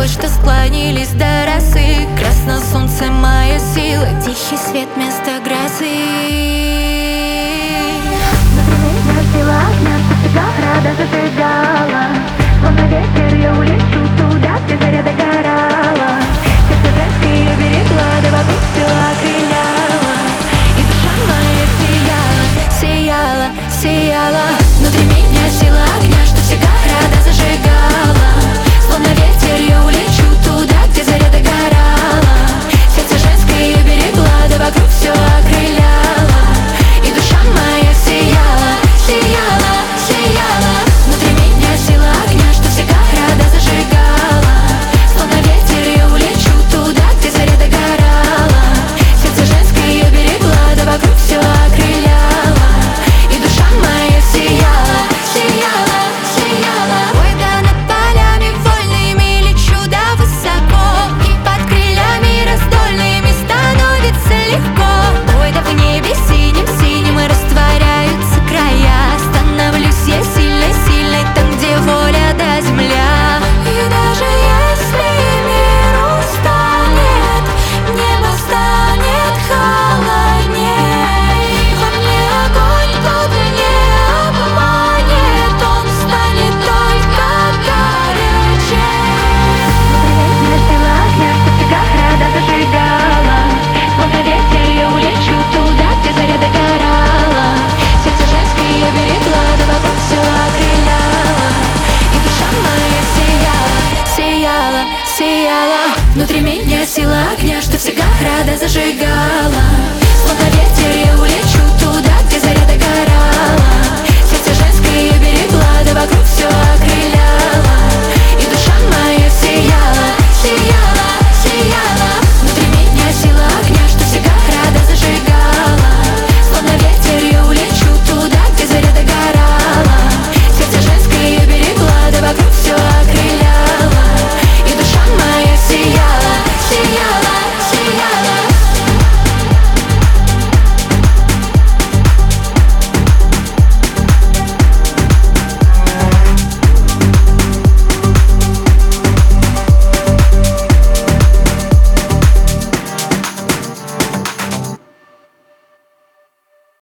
что склонились до росы. Красно солнце, моя сила, тихий свет вместо грозы. Например, сила огня, что всегда рада зажигала. Словно ветер я улечу туда, где заря догорала. Сердце женское я берегла, да вокруг все окрыляла. И душа моя сияла, сияла, сияла. Внутри меня сила огня, что всегда рада зажигала. Словно ветер я улечу туда, где заря догорала. Сердце женское я берегла, да вокруг все окрыляла. И душа моя сияла, сияла, сияла. Внутри меня сила огня, что всегда рада зажигала. Словно ветер я улечу туда, где заря догорала. Сердце женское я берегла, да вокруг все окрыляла. И душа моя сияла, сияла, сияла. Ой, да над полями вольными лечу да высоко. И под крыльями раздольными становится легко. Ой, да в небе синим-синим растворяются края. Становлюсь я сильной, сильной там, где воля да земля. И даже если мир устанет, небо станет холодней. Во мне огонь тот не обманет, он станет только горячей. Например, сила огня, что всегда рада зажигала. Словно ветер я улечу туда, где заря догорала. Сердце женское я берегла, да вокруг все окрыляла. И душа моя сияла, сияла, сияла. Внутри меня сила огня, что всегда рада зажигала.